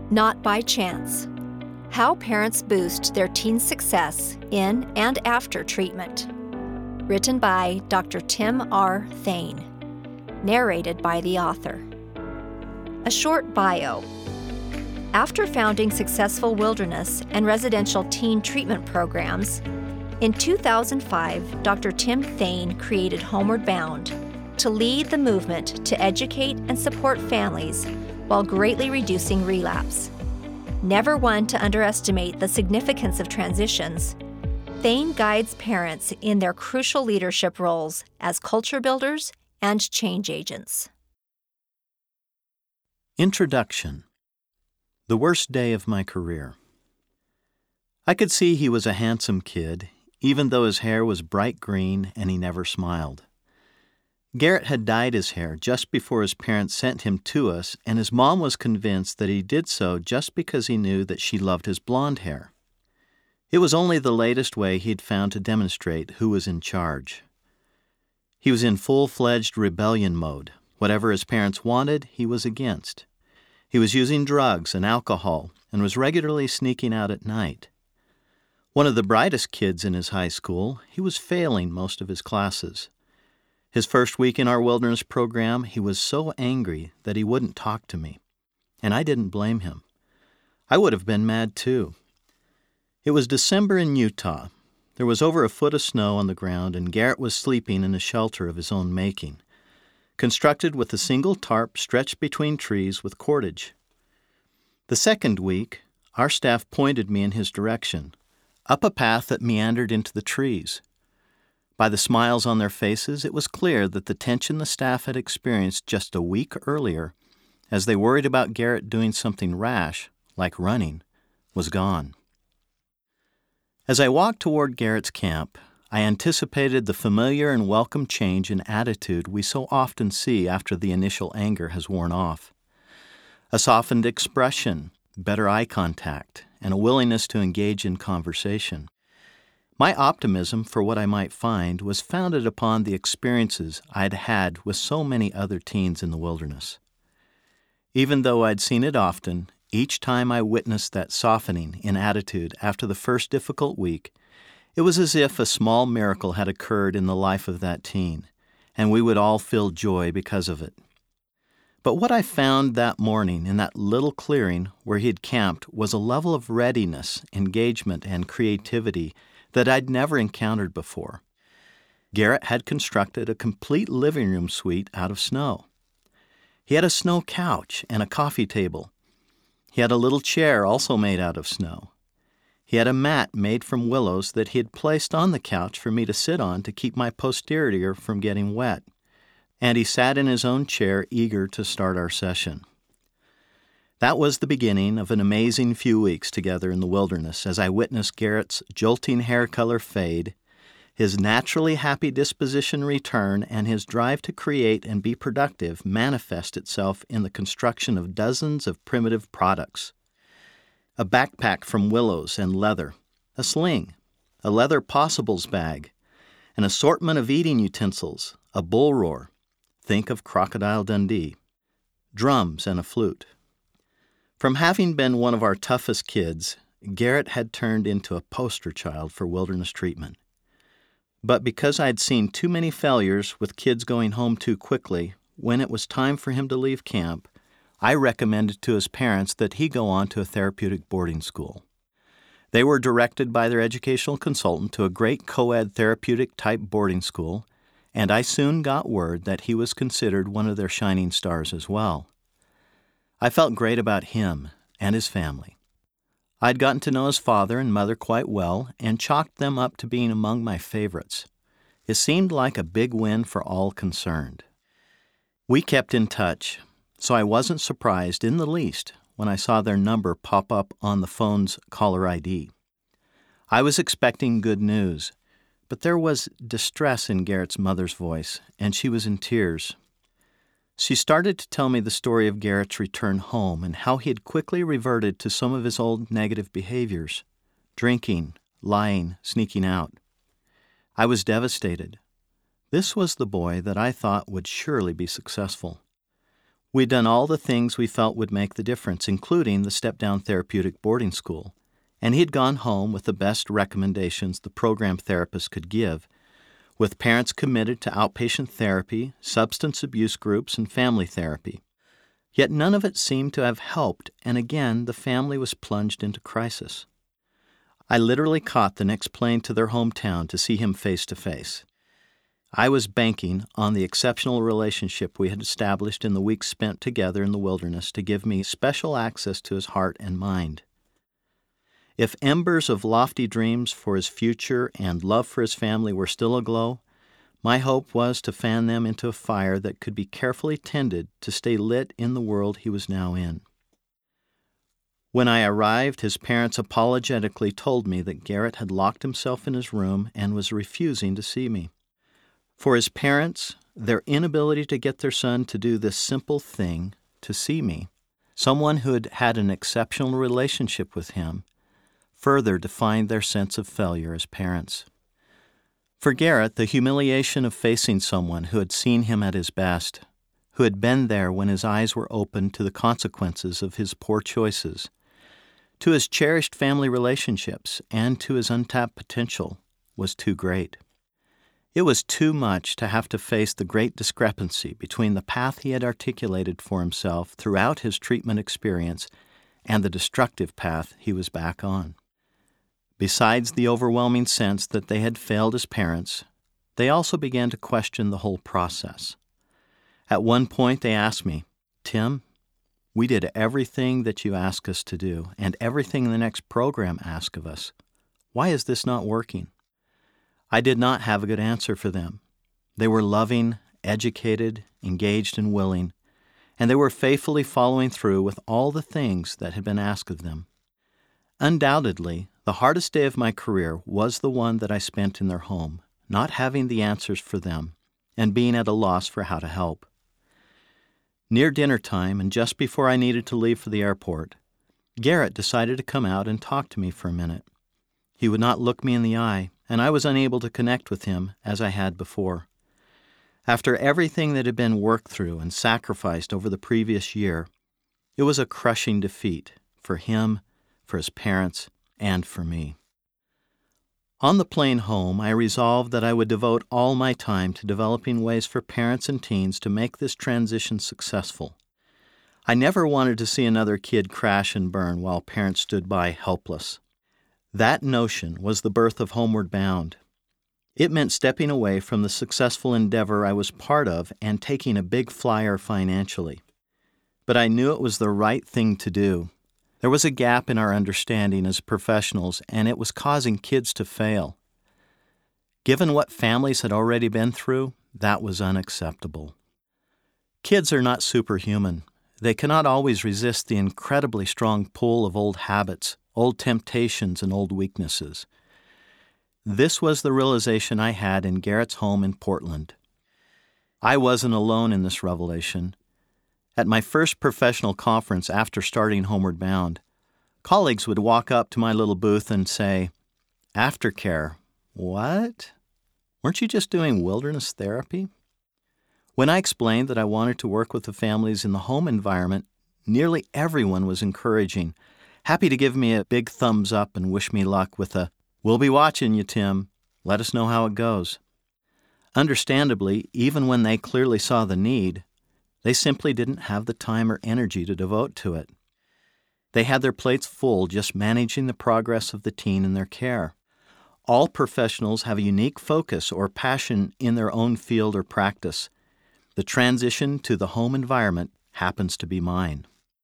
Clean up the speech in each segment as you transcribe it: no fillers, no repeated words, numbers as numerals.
Not by chance. How parents boost their teen's success in and after treatment. Written by Dr. Tim R. Thane. Narrated by the author. A short bio. After founding successful wilderness and residential teen treatment programs, in 2005, Dr. Tim Thane created Homeward Bound to lead the movement to educate and support families while greatly reducing relapse. Never one to underestimate the significance of transitions, Thane guides parents in their crucial leadership roles as culture builders and change agents. Introduction. The worst day of my career. I could see he was a handsome kid, even though his hair was bright green and he never smiled. Garrett had dyed his hair just before his parents sent him to us, and his mom was convinced that he did so just because he knew that she loved his blonde hair. It was only the latest way he'd found to demonstrate who was in charge. He was in full-fledged rebellion mode. Whatever his parents wanted, he was against. He was using drugs and alcohol and was regularly sneaking out at night. One of the brightest kids in his high school, he was failing most of his classes. His first week in our wilderness program, he was so angry that he wouldn't talk to me, and I didn't blame him. I would have been mad too. It was December in Utah. There was over a foot of snow on the ground, and Garrett was sleeping in a shelter of his own making, constructed with a single tarp stretched between trees with cordage. The second week, our staff pointed me in his direction, up a path that meandered into the trees. By the smiles on their faces, it was clear that the tension the staff had experienced just a week earlier, as they worried about Garrett doing something rash, like running, was gone. As I walked toward Garrett's camp, I anticipated the familiar and welcome change in attitude we so often see after the initial anger has worn off. A softened expression, better eye contact, and a willingness to engage in conversation. My optimism for what I might find was founded upon the experiences I'd had with so many other teens in the wilderness. Even though I'd seen it often, each time I witnessed that softening in attitude after the first difficult week, it was as if a small miracle had occurred in the life of that teen, and we would all feel joy because of it. But what I found that morning in that little clearing where he had camped was a level of readiness, engagement, and creativity that I'd never encountered before. Garrett had constructed a complete living room suite out of snow. He had a snow couch and a coffee table. He had a little chair also made out of snow. He had a mat made from willows that he had placed on the couch for me to sit on to keep my posterior from getting wet. And he sat in his own chair, eager to start our session. That was the beginning of an amazing few weeks together in the wilderness as I witnessed Garrett's jolting hair color fade, his naturally happy disposition return, and his drive to create and be productive manifest itself in the construction of dozens of primitive products. A backpack from willows and leather, a sling, a leather possibles bag, an assortment of eating utensils, a bull roar, think of Crocodile Dundee, drums and a flute. From having been one of our toughest kids, Garrett had turned into a poster child for wilderness treatment. But because I'd seen too many failures with kids going home too quickly, when it was time for him to leave camp, I recommended to his parents that he go on to a therapeutic boarding school. They were directed by their educational consultant to a great co-ed therapeutic-type boarding school, and I soon got word that he was considered one of their shining stars as well. I felt great about him and his family. I'd gotten to know his father and mother quite well and chalked them up to being among my favorites. It seemed like a big win for all concerned. We kept in touch, so I wasn't surprised in the least when I saw their number pop up on the phone's caller ID. I was expecting good news, but there was distress in Garrett's mother's voice, and she was in tears. She started to tell me the story of Garrett's return home and how he had quickly reverted to some of his old negative behaviors, drinking, lying, sneaking out. I was devastated. This was the boy that I thought would surely be successful. We'd done all the things we felt would make the difference, including the step-down therapeutic boarding school, and he'd gone home with the best recommendations the program therapist could give, with parents committed to outpatient therapy, substance abuse groups, and family therapy. Yet none of it seemed to have helped, and again the family was plunged into crisis. I literally caught the next plane to their hometown to see him face to face. I was banking on the exceptional relationship we had established in the weeks spent together in the wilderness to give me special access to his heart and mind. If embers of lofty dreams for his future and love for his family were still aglow, my hope was to fan them into a fire that could be carefully tended to stay lit in the world he was now in. When I arrived, his parents apologetically told me that Garrett had locked himself in his room and was refusing to see me. For his parents, their inability to get their son to do this simple thing, to see me, someone who had had an exceptional relationship with him, further defined their sense of failure as parents. For Garrett, the humiliation of facing someone who had seen him at his best, who had been there when his eyes were open to the consequences of his poor choices, to his cherished family relationships, and to his untapped potential, was too great. It was too much to have to face the great discrepancy between the path he had articulated for himself throughout his treatment experience and the destructive path he was back on. Besides the overwhelming sense that they had failed as parents, they also began to question the whole process. At one point they asked me, "Tim, we did everything that you asked us to do, and everything the next program asked of us. Why is this not working?" I did not have a good answer for them. They were loving, educated, engaged, and willing, and they were faithfully following through with all the things that had been asked of them. Undoubtedly, the hardest day of my career was the one that I spent in their home, not having the answers for them, and being at a loss for how to help. Near dinner time, and just before I needed to leave for the airport, Garrett decided to come out and talk to me for a minute. He would not look me in the eye, and I was unable to connect with him as I had before. After everything that had been worked through and sacrificed over the previous year, it was a crushing defeat for him, for his parents, and for me. On the plane home, I resolved that I would devote all my time to developing ways for parents and teens to make this transition successful. I never wanted to see another kid crash and burn while parents stood by helpless. That notion was the birth of Homeward Bound. It meant stepping away from the successful endeavor I was part of and taking a big flyer financially. But I knew it was the right thing to do. There was a gap in our understanding as professionals, and it was causing kids to fail. Given what families had already been through, that was unacceptable. Kids are not superhuman. They cannot always resist the incredibly strong pull of old habits, old temptations, and old weaknesses. This was the realization I had in Garrett's home in Portland. I wasn't alone in this revelation. At my first professional conference after starting Homeward Bound, colleagues would walk up to my little booth and say, "Aftercare, what? Weren't you just doing wilderness therapy?" When I explained that I wanted to work with the families in the home environment, nearly everyone was encouraging, happy to give me a big thumbs up and wish me luck with a, "We'll be watching you, Tim. Let us know how it goes." Understandably, even when they clearly saw the need, they simply didn't have the time or energy to devote to it. They had their plates full just managing the progress of the teen in their care. All professionals have a unique focus or passion in their own field or practice. The transition to the home environment happens to be mine.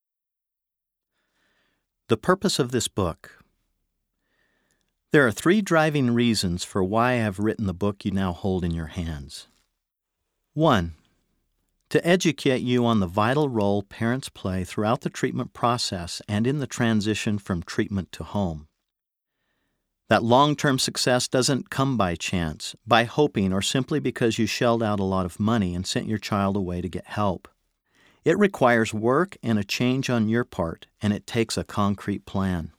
The purpose of this book. There are 3 driving reasons for why I have written the book you now hold in your hands. 1. To educate you on the vital role parents play throughout the treatment process and in the transition from treatment to home. That long-term success doesn't come by chance, by hoping, or simply because you shelled out a lot of money and sent your child away to get help. It requires work and a change on your part, and it takes a concrete plan.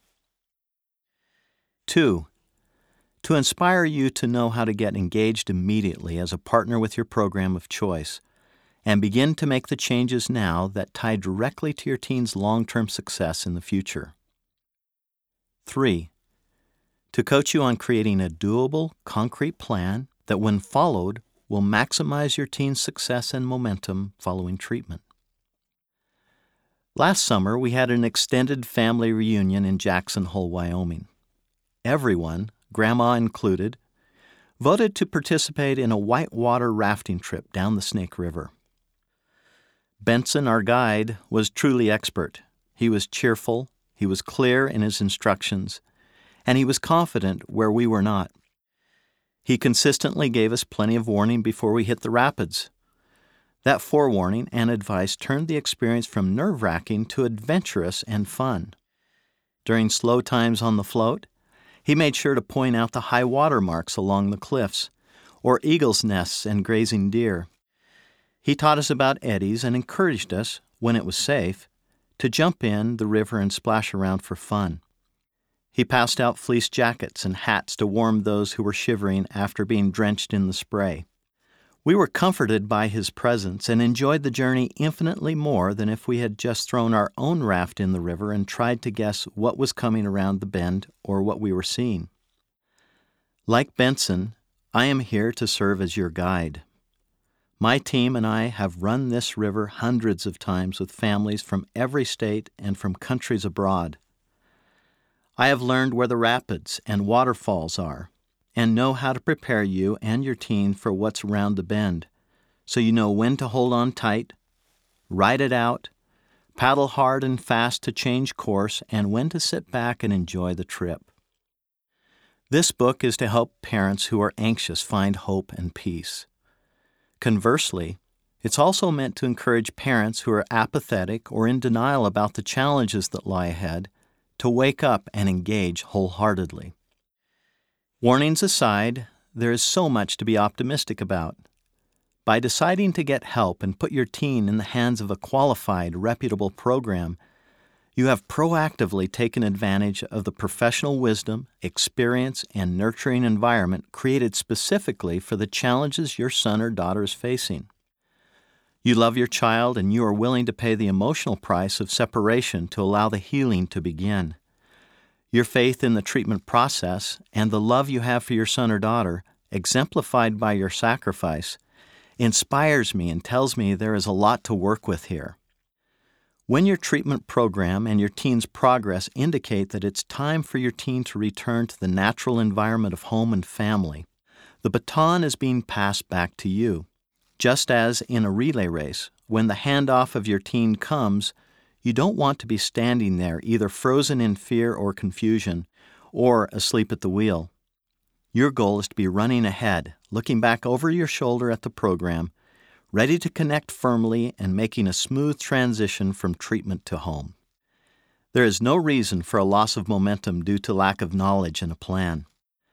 2. To inspire you to know how to get engaged immediately as a partner with your program of choice, and begin to make the changes now that tie directly to your teen's long-term success in the future. 3. To coach you on creating a doable, concrete plan that, when followed, will maximize your teen's success and momentum following treatment. Last summer, we had an extended family reunion in Jackson Hole, Wyoming. Everyone, Grandma included, voted to participate in a whitewater rafting trip down the Snake River. Benson, our guide, was truly expert. He was cheerful, he was clear in his instructions, and he was confident where we were not. He consistently gave us plenty of warning before we hit the rapids. That forewarning and advice turned the experience from nerve-wracking to adventurous and fun. During slow times on the float, he made sure to point out the high water marks along the cliffs, or eagles' nests and grazing deer. He taught us about eddies and encouraged us, when it was safe, to jump in the river and splash around for fun. He passed out fleece jackets and hats to warm those who were shivering after being drenched in the spray. We were comforted by his presence and enjoyed the journey infinitely more than if we had just thrown our own raft in the river and tried to guess what was coming around the bend or what we were seeing. Like Benson, I am here to serve as your guide. My team and I have run this river hundreds of times with families from every state and from countries abroad. I have learned where the rapids and waterfalls are, and know how to prepare you and your teen for what's around the bend, so you know when to hold on tight, ride it out, paddle hard and fast to change course, and when to sit back and enjoy the trip. This book is to help parents who are anxious find hope and peace. Conversely, it's also meant to encourage parents who are apathetic or in denial about the challenges that lie ahead to wake up and engage wholeheartedly. Warnings aside, there is so much to be optimistic about. By deciding to get help and put your teen in the hands of a qualified, reputable program, you have proactively taken advantage of the professional wisdom, experience, and nurturing environment created specifically for the challenges your son or daughter is facing. You love your child and you are willing to pay the emotional price of separation to allow the healing to begin. Your faith in the treatment process and the love you have for your son or daughter, exemplified by your sacrifice, inspires me and tells me there is a lot to work with here. When your treatment program and your teen's progress indicate that it's time for your teen to return to the natural environment of home and family, the baton is being passed back to you. Just as in a relay race, when the handoff of your teen comes, you don't want to be standing there either frozen in fear or confusion or asleep at the wheel. Your goal is to be running ahead, looking back over your shoulder at the program, ready to connect firmly and making a smooth transition from treatment to home. There is no reason for a loss of momentum due to lack of knowledge and a plan.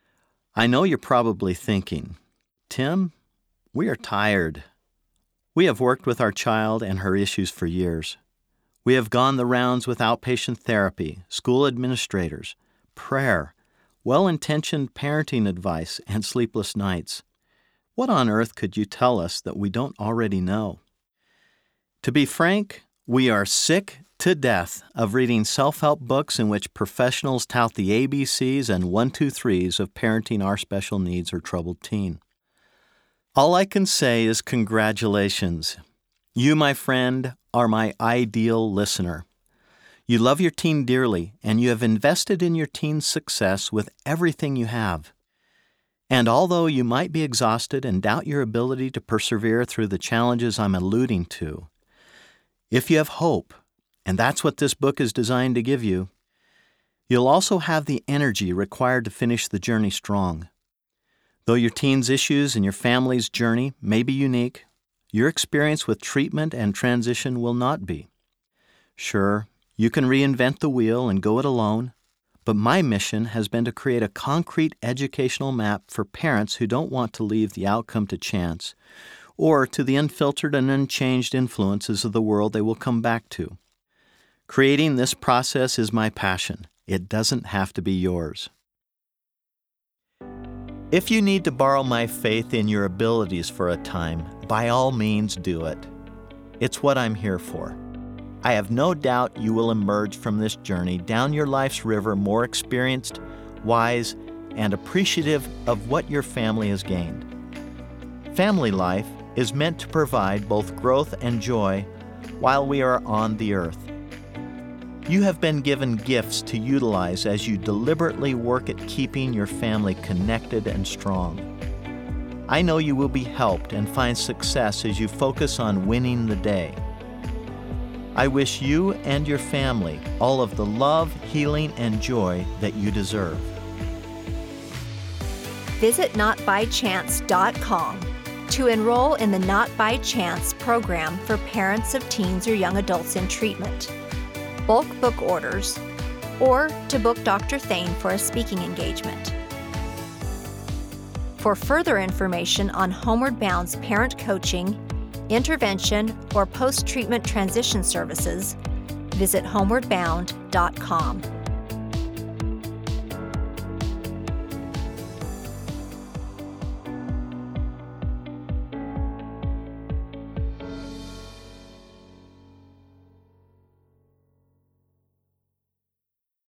I know you're probably thinking, Tim, we are tired. We have worked with our child and her issues for years. We have gone the rounds with outpatient therapy, school administrators, prayer, well-intentioned parenting advice, and sleepless nights. What on earth could you tell us that we don't already know? To be frank, we are sick to death of reading self-help books in which professionals tout the ABCs and 1-2-3s of parenting our special needs or troubled teen. All I can say is congratulations. You, my friend, are my ideal listener. You love your teen dearly, and you have invested in your teen's success with everything you have. And although you might be exhausted and doubt your ability to persevere through the challenges I'm alluding to, if you have hope, and that's what this book is designed to give you, you'll also have the energy required to finish the journey strong. Though your teen's issues and your family's journey may be unique, your experience with treatment and transition will not be. Sure, you can reinvent the wheel and go it alone, but my mission has been to create a concrete educational map for parents who don't want to leave the outcome to chance or to the unfiltered and unchanged influences of the world they will come back to. Creating this process is my passion. It doesn't have to be yours. If you need to borrow my faith in your abilities for a time, by all means do it. It's what I'm here for. I have no doubt you will emerge from this journey down your life's river more experienced, wise, and appreciative of what your family has gained. Family life is meant to provide both growth and joy while we are on the earth. You have been given gifts to utilize as you deliberately work at keeping your family connected and strong. I know you will be helped and find success as you focus on winning the day. I wish you and your family all of the love, healing, and joy that you deserve. Visit notbychance.com to enroll in the Not By Chance program for parents of teens or young adults in treatment, bulk book orders, or to book Dr. Thane for a speaking engagement. For further information on Homeward Bound's parent coaching, intervention, or post-treatment transition services, visit homewardbound.com.